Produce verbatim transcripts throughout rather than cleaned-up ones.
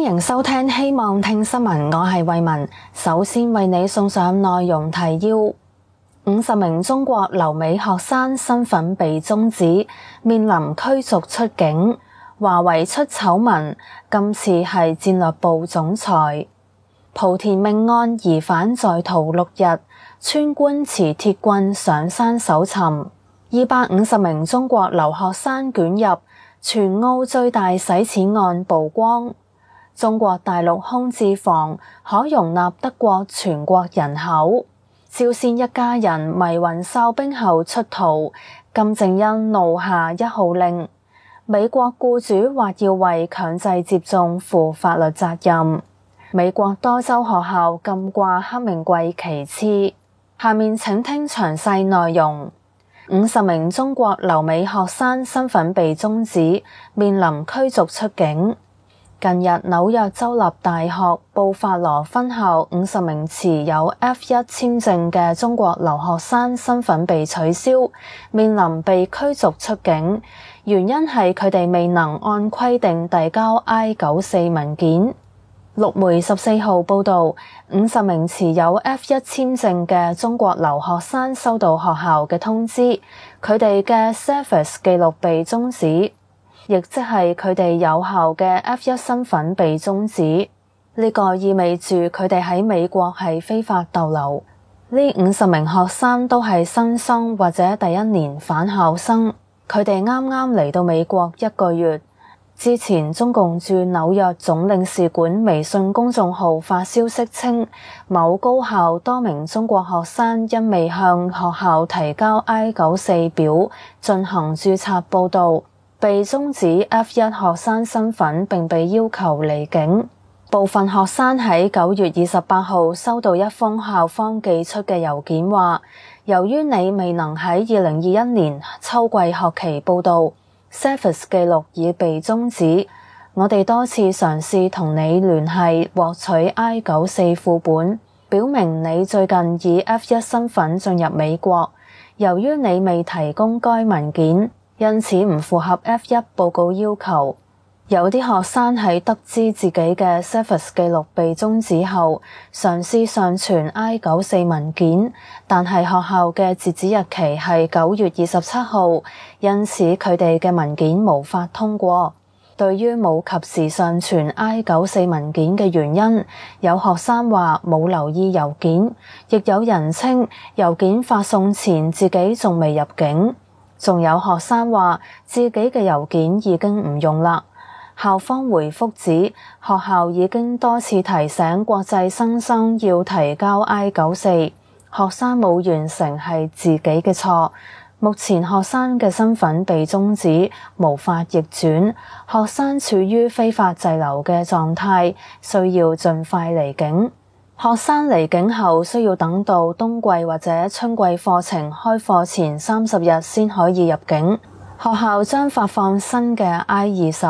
迎收聽希望聽新聞，我係慧雯。首先為你送上內容提要：五十名中國留美學生身份被終止，面臨驅逐出境。華為出醜聞，今次係戰略部總裁。莆田命案疑犯在逃六日，村官持鐵棍上山搜尋。二百五十名中國留學生捲入全澳最大洗錢案曝光。中國大陸空置房可容納德國全國人口。朝鮮一家人迷暈哨兵後出逃，金正恩怒下一號令。美國僱主或要為強制接種負法律責任。美國多州學校禁掛黑名貴旗幟。下面請聽詳細內容。五十名中國留美學生身份被終止，面臨驅逐出境。近日紐約州立大學布法羅分校五十名持有 F 一 簽證嘅中國留學生身份被取消，面臨被驅逐出境，原因係佢哋未能按規定遞交 I 九四 文件。陸媒十四號報道，五十名持有 F 一 簽證嘅中國留學生收到學校嘅通知，佢哋嘅 Cephas 記錄被終止，亦即係佢哋有效嘅 F 一 身份被終止。呢個意味住佢哋喺美國係非法逗留。呢五十名學生都係新生或者第一年返校生，佢哋啱啱嚟到美國一個月。之前中共駐紐約總領事館微信公眾號發消息稱，某高校多名中國學生因未向學校提交 I 九四表進行註冊報到，被終止 F 一 學生身份並被要求離境。部分學生喺九月二十八號收到一封校方寄出嘅郵件，話由於你未能喺二零二一年秋季學期報到，Cephas 記錄已被終止，我哋多次嘗試同你聯繫獲取 I 九四副本，表明你最近以 F 一 身份進入美國。由於你未提供該文件，因此唔符合 F 一 報告要求。有啲學生喺得知自己嘅 Cephas 記錄被終止後，嘗試上傳 I 九四 文件，但係學校嘅截止日期係九月二十七號，因此佢哋嘅文件無法通過。對於冇及時上傳 I 九四 文件嘅原因，有學生話冇留意郵件，亦有人稱郵件發送前自己仲未入境，仲有學生話自己嘅郵件已經唔用啦。校方回覆指，學校已經多次提醒國際新生要提交 I 九四，學生冇完成係自己嘅錯。目前學生嘅身份被終止，無法逆轉，學生處於非法滯留嘅狀態，需要盡快離境。學生離境後需要等到冬季或者春季課程開課前三十日先可以入境。學校將發放新嘅 I 二十。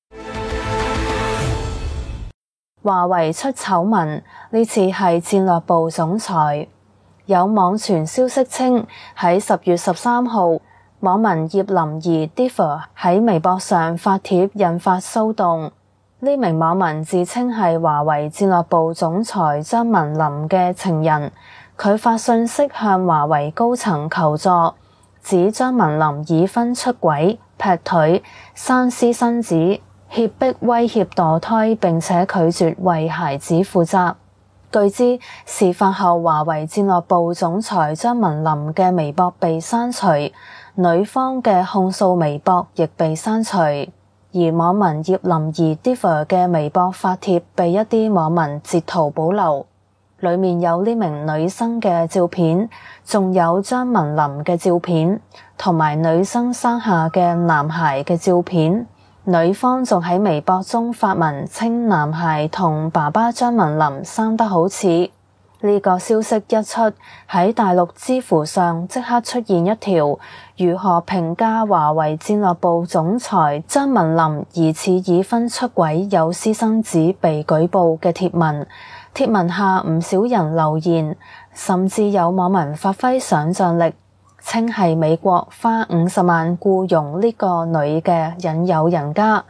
華為出醜聞，呢次係戰略部總裁。有網傳消息稱，喺十月十三號，網民葉林儀 Diva 喺微博上發帖引發騷動。呢名網民自稱係華為戰略部總裁張文林嘅情人，佢發信息向華為高層求助，指張文林已婚出軌、劈腿、生私生子、脅迫威脅墮胎，並且拒絕為孩子負責。據知，事發後華為戰略部總裁張文林嘅微博被刪除，女方嘅控訴微博亦被刪除，而網民葉林儀 Diva 嘅微博發帖被一啲網民截圖保留，裡面有呢名女生嘅照片，仲有張文林嘅照片，同埋女生生下嘅男孩嘅照片。女方仲喺微博中發文稱男孩同爸爸張文林生得好似。呢個消息一出，喺大陸知乎上即刻出現一條如何評價華為戰略部總裁張文林疑似已婚出軌有私生子被舉報嘅貼文。貼文下唔少人留言，甚至有網民發揮想像力，稱係美國花五十萬僱傭呢個女嘅引誘人家。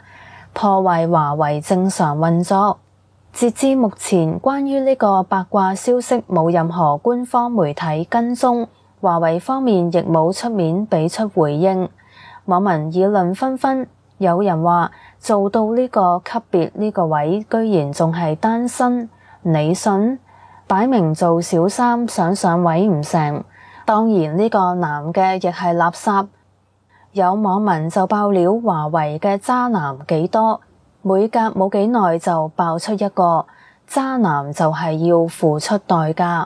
破壞華為正常運作。截至目前，關於呢個八卦消息冇任何官方媒體跟蹤，華為方面亦冇出面俾出回應。網民議論紛紛，有人話做到呢個級別呢個位，居然仲係單身，你信？擺明做小三想上位唔成。當然呢個男嘅亦係垃圾。有網民就爆料華為嘅渣男幾多，每隔冇幾耐就爆出一個渣男，就係要付出代價。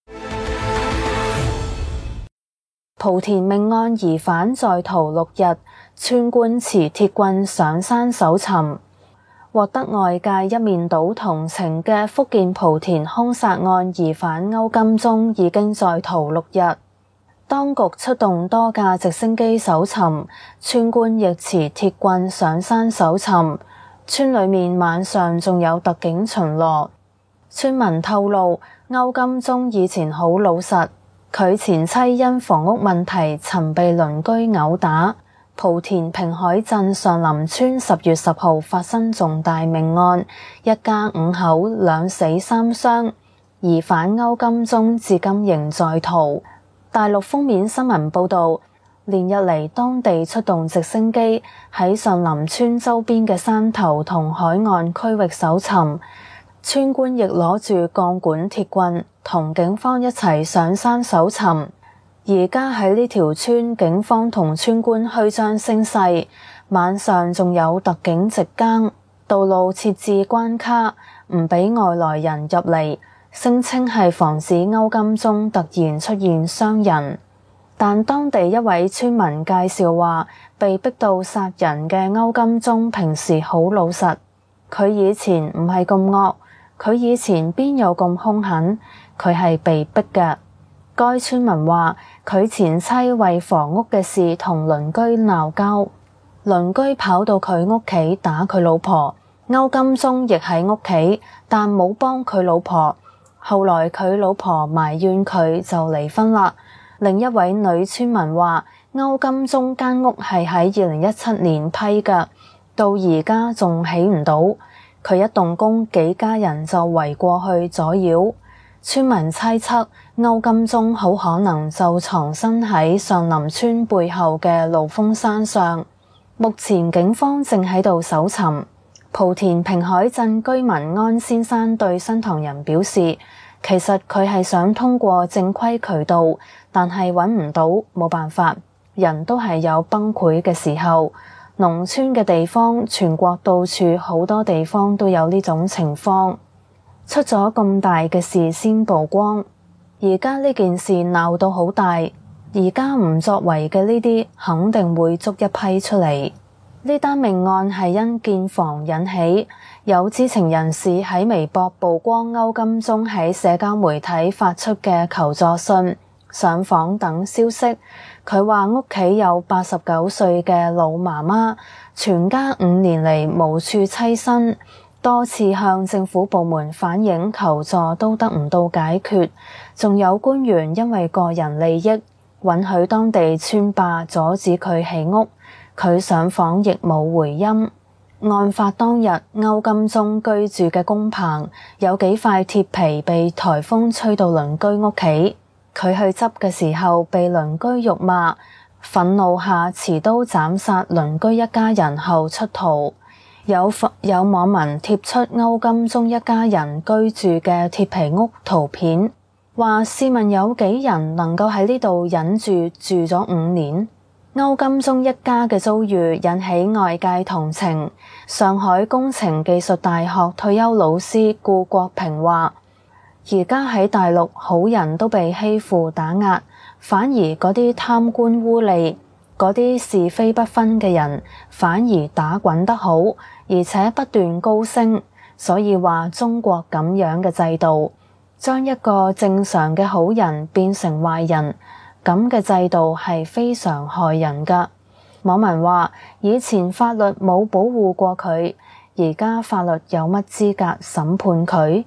莆田命案疑犯在逃六日，村官持鐵棍上山搜尋。獲得外界一面倒同情嘅福建莆田兇殺案疑犯歐金忠已經在逃六日，當局出動多架直升機搜尋，村官亦持鐵棍上山搜尋。村裏面晚上仲有特警巡邏。村民透露，歐金忠以前好老實，佢前妻因房屋問題曾被鄰居毆打。莆田平海鎮上林村十月十號發生重大命案，一家五口兩死三傷，疑犯歐金忠至今仍在逃。大陸封面新聞報道，連日嚟當地出動直升機喺上林村周邊嘅山頭同海岸區域搜尋，村官亦攞住鋼管鐵棍同警方一齊上山搜尋。而家喺呢條村，警方同村官虛張聲勢，晚上仲有特警值更，道路設置關卡，唔俾外來人入嚟，聲稱係防止歐金忠突然出現傷人。但當地一位村民介紹話，被逼到殺人嘅歐金忠平時好老實，佢以前唔係咁惡，佢以前邊有咁兇狠，佢係被逼嘅。該村民話，佢前妻為房屋嘅事同鄰居鬧交，鄰居跑到佢屋企打佢老婆，歐金忠亦喺屋企，但冇幫佢老婆。後來佢老婆埋怨佢就離婚啦。另一位女村民話，歐金忠間屋係喺二零一七年批嘅，到而家仲起唔到，佢一動工幾家人就圍過去阻擾。村民猜測歐金忠好可能就藏身喺上林村背後嘅露峰山上。目前警方正喺度搜尋。莆田平海鎮居民安先生對新唐人表示，其實佢係想通過正規渠道，但係揾唔到，冇辦法，人都係有崩潰嘅時候。農村嘅地方，全國到處好多地方都有呢種情況。出咗咁大嘅事先曝光，而家呢件事鬧到好大，而家唔作為嘅呢啲肯定會捉一批出嚟。呢單命案係因建房引起，有知情人士喺微博曝光歐金忠喺社交媒體發出嘅求助信、上訪等消息。佢話屋企有八十九歲嘅老媽媽，全家五年嚟無處棲身，多次向政府部門反映求助都得唔到解決，仲有官員因為個人利益允許當地村霸阻止佢起屋，佢上訪亦冇回音。案發當日，歐金忠居住嘅工棚有幾塊鐵皮被颱風吹到鄰居屋企，佢去執嘅時候被鄰居辱罵，憤怒下持刀斬殺鄰居一家人後出逃。有有網民貼出歐金忠一家人居住嘅鐵皮屋圖片，話試問有幾人能夠喺呢度忍住住咗五年？歐金忠一家嘅遭遇引起外界同情。上海工程技術大學退休老師顧國平話，而家喺大陸好人都被欺負打壓，反而嗰啲貪官污吏、嗰啲是非不分嘅人反而打滾得好，而且不斷高升。所以話中國咁樣嘅制度，將一個正常嘅好人變成壞人，咁嘅制度係非常害人㗎。網民話，以前法律冇保護過佢，而家法律有乜資格審判佢？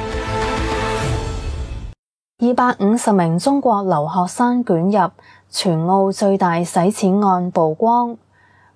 二百五十名中國留學生捲入全澳最大洗錢案曝光。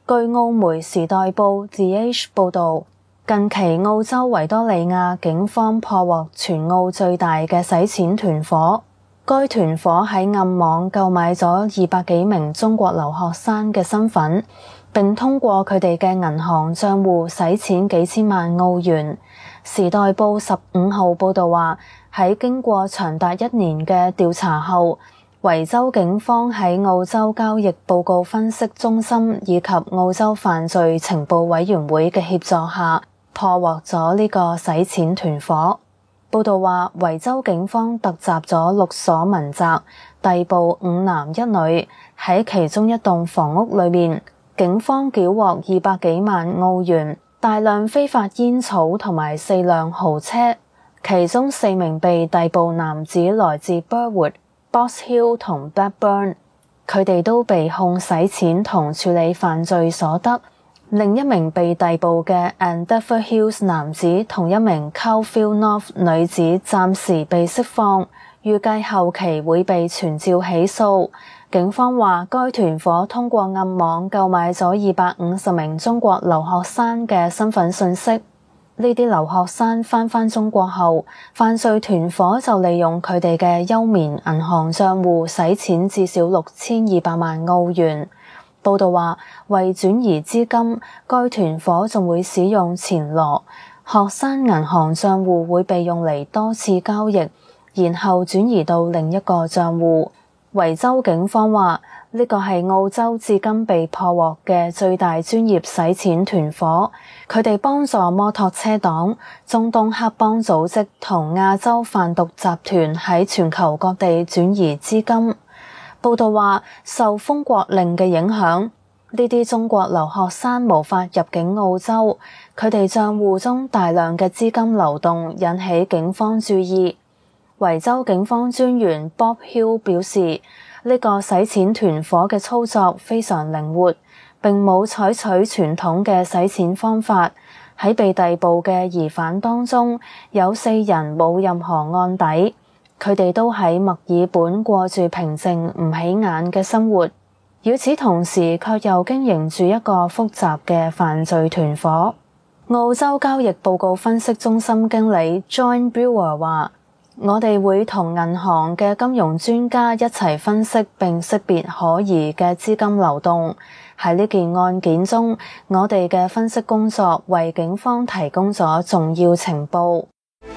據澳媒時代報 The Age 報導，近期澳洲維多利亞警方破獲全澳最大嘅洗錢團夥。該團夥喺暗網購買咗二百幾名中國留學生嘅身份，並通過佢哋嘅銀行賬戶洗錢幾千萬澳元。時代報十五號報導話，喺經過長達一年嘅調查後，維州警方喺澳洲交易報告分析中心以及澳洲犯罪情報委員會嘅協助下，破獲咗呢個洗錢團夥。報道話，維州警方突襲咗六所民宅，逮捕五男一女。喺其中一棟房屋裏面，警方繳獲二百幾萬澳元、大量非法煙草同埋四輛豪車。其中四名被逮捕男子來自 Burwood、Box Hill 同 Blackburn， 佢哋都被控洗錢同處理犯罪所得。另一名被逮捕嘅 Endeavour Hills 男子同一名 Caulfield North 女子暫時被釋放，預計後期會被傳召起訴。警方話，該團夥通過暗網購買咗二百五十名中國留學生嘅身份信息。呢啲留學生返返中國後，犯罪團夥就利用佢哋嘅休眠銀行賬戶洗錢至少六千二百萬澳元。報道話，為轉移資金，該團夥仲會使用錢羅，學生銀行賬戶會被用嚟多次交易，然後轉移到另一個賬戶。維州警方話，呢個係澳洲至今被破獲嘅最大專業洗錢團夥，佢哋幫助摩托車黨、中東黑幫組織同亞洲販毒集團喺全球各地轉移資金。報道話，受封國令嘅影響，呢啲中國留學生無法入境澳洲，佢哋賬戶中大量嘅資金流動引起警方注意。維州警方專員 Bob Hill 表示，呢個洗錢團夥嘅操作非常靈活，並冇採取傳統嘅洗錢方法。喺被逮捕嘅疑犯當中，有四人冇任何案底。佢哋都喺墨爾本過住平靜唔起眼嘅生活，與此同時卻又經營住一個複雜嘅犯罪團夥。澳洲交易報告分析中心經理 John Brewer 話，我哋會同銀行嘅金融專家一齊分析並識別可疑嘅資金流動。喺呢件案件中，我哋嘅分析工作為警方提供咗重要情報。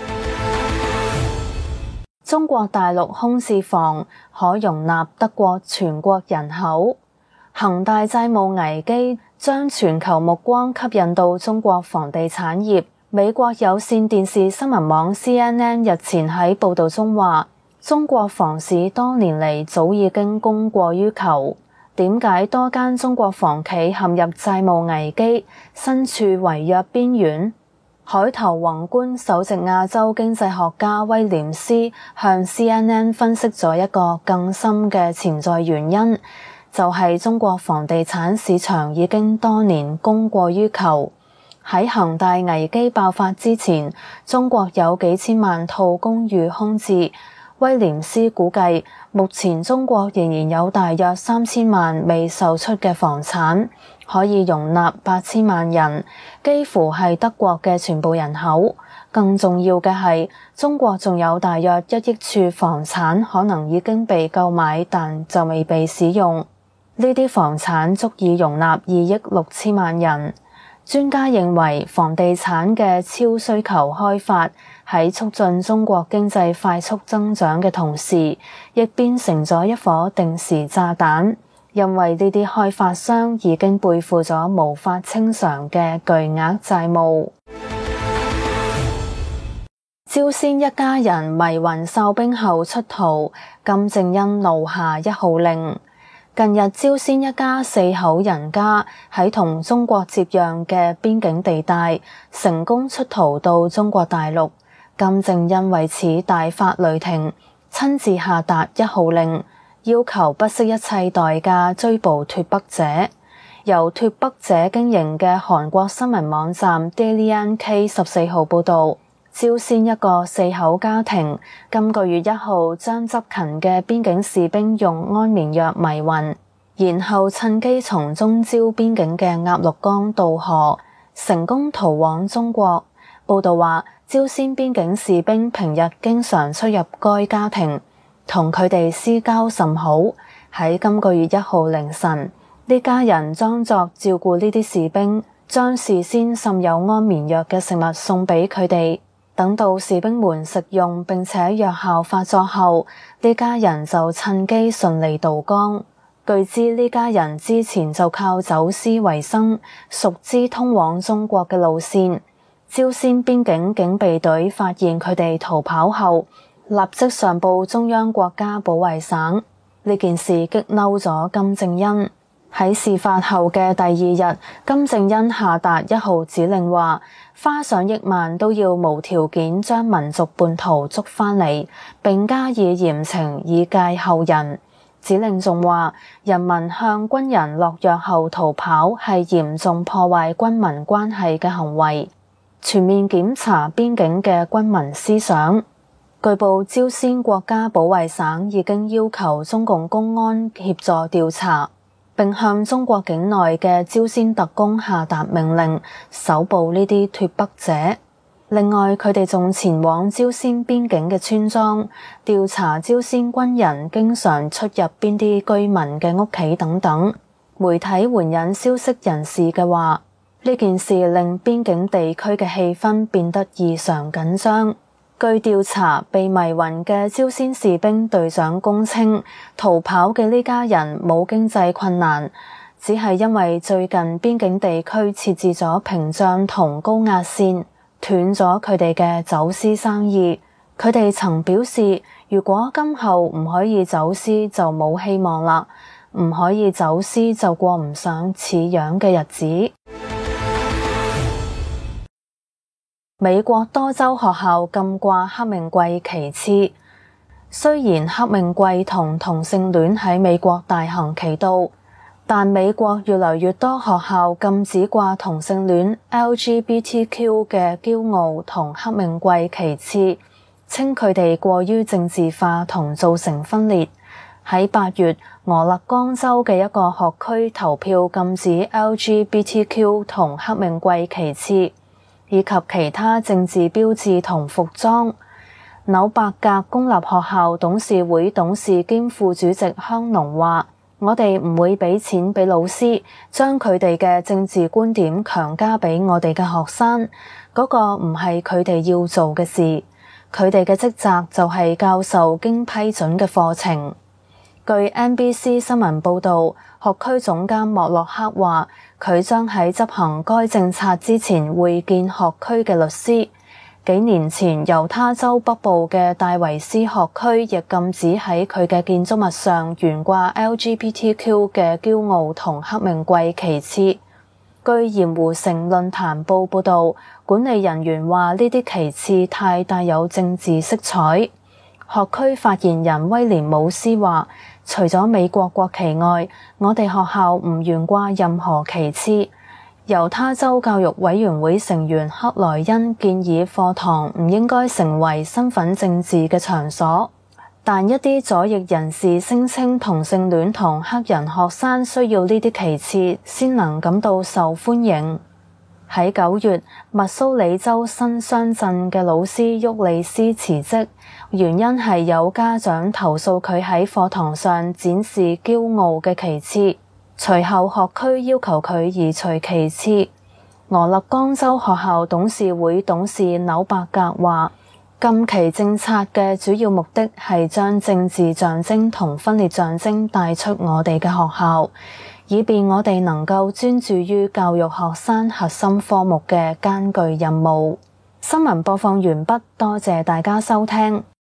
中國大陸空置房可容納德國全國人口。恒大債務危機將全球目光吸引到中國房地產業。美國有線電視新聞網 C N N 日前喺報導中話，中國房市多年嚟早已經供過於求。點解多間中國房企陷入債務危機，身處違約邊緣？海頭宏觀首席亞洲經濟學家威廉斯向 C N N 分析咗一個更深嘅潛在原因，就係中國房地產市場已經多年供過於求。喺恒大危機爆發之前，中國有幾千萬套公寓空置。威廉斯估計，目前中國仍然有大約三千萬未售出嘅房產，可以容納八千萬人，幾乎係德國嘅全部人口。更重要嘅係，中國仲有大約一億處房產可能已經被購買，但就未被使用。呢啲房產足以容納二億六千萬人。專家認為，房地產嘅超需求開發喺促進中國經濟快速增長嘅同時，亦變成咗一顆定時炸彈，因為呢啲開發商已經背負咗無法清償嘅巨額債務。朝鮮一家人迷暈哨兵後出逃，金正恩怒下一號令。近日，朝鮮一家四口人家喺同中國接壤嘅邊境地帶成功出逃到中國大陸。金正恩為此大發雷霆，親自下達一號令，要求不惜一切代價追捕脫北者。由脫北者經營嘅韓國新聞網站 Daily N K 十四號報道，朝鮮一個四口家庭今個月一號將執勤嘅邊境士兵用安眠藥迷暈， 然後趁機從中朝邊境嘅鴨綠江渡河，成功逃往中國。報道話，朝鮮邊境士兵平日經常出入該家庭，同佢哋私交甚好。喺今個月一號凌晨，呢家人裝作照顧呢啲士兵，將事先滲有安眠藥嘅食物送俾佢哋。等到士兵們食用並且藥效發作後，呢家人就趁機順利渡江。據知呢家人之前就靠走私為生，熟知通往中國嘅路線。朝鮮邊境警備隊發現佢哋逃跑後，立即上報中央國家保衛省。呢件事激嬲咗金正恩。喺事發後嘅第二日，金正恩下達一號指令，話花上億萬都要無條件將民族叛徒捉返嚟，並加以嚴懲以戒後人。指令仲話，人民向軍人落藥後逃跑係嚴重破壞軍民關係嘅行為，全面檢查邊境嘅軍民思想。據報，朝鮮國家保衛省已經要求中共公安協助調查，並向中國境內嘅朝鮮特工下達命令，搜捕呢啲脫北者。另外，佢哋仲前往朝鮮邊境嘅村莊，調查朝鮮軍人經常出入邊啲居民嘅屋企等等。媒體援引消息人士嘅話，呢件事令邊境地區嘅氣氛變得異常緊張。據調查，被迷暈嘅朝鮮士兵隊長供稱，逃跑嘅呢家人冇經濟困難，只係因為最近邊境地區設置咗屏障同高壓線，斷咗佢哋嘅走私生意。佢哋曾表示，如果今後唔可以走私就冇希望啦，唔可以走私就過唔上似樣嘅日子。美國多州學校禁掛黑命貴旗幟。雖然黑命貴同同性戀喺美國大行其道，但美國越來越多學校禁止掛同性戀 L G B T Q 嘅驕傲同黑命貴旗幟，稱佢哋過於政治化同造成分裂。喺八月，俄勒岡州嘅一個學區投票禁止 L G B T Q 同黑命貴旗幟，以及其他政治標誌同服裝。紐伯格公立學校董事會董事兼副主席香農話，我哋唔會俾錢俾老師，將佢哋嘅政治觀點強加俾我哋嘅學生，嗰個唔係佢哋要做嘅事。佢哋嘅職責就係教授經批准嘅課程。據 N B C 新聞報導，學區總監莫洛克話，佢將喺執行該政策之前會見學區嘅律師。幾年前，猶他州北部嘅戴維斯學區亦禁止喺佢嘅建築物上懸掛 L G B T Q 嘅驕傲同黑命貴旗幟。據鹽湖城論壇報報導，管理人員話呢啲旗幟太帶有政治色彩。學區發言人威廉姆斯話，除咗美國國旗外，我哋學校唔懸掛任何旗幟。猶他州教育委員會成員克萊恩建議課堂唔應該成為身份政治嘅場所，但一啲左翼人士聲稱同性戀同黑人學生需要呢啲旗幟先能感到受歡迎。喺九月，密蘇里州新商鎮嘅老師沃利斯辭職，原因係有家長投訴佢喺課堂上展示驕傲嘅旗幟。隨後學區要求佢移除旗幟。俄勒岡州學校董事會董事紐伯格話，禁旗政策嘅主要目的係將政治象徵同分裂象徵帶出我哋嘅學校，以便我哋能夠專注於教育學生核心科目嘅艱巨任務。新聞播放完畢，多謝大家收聽。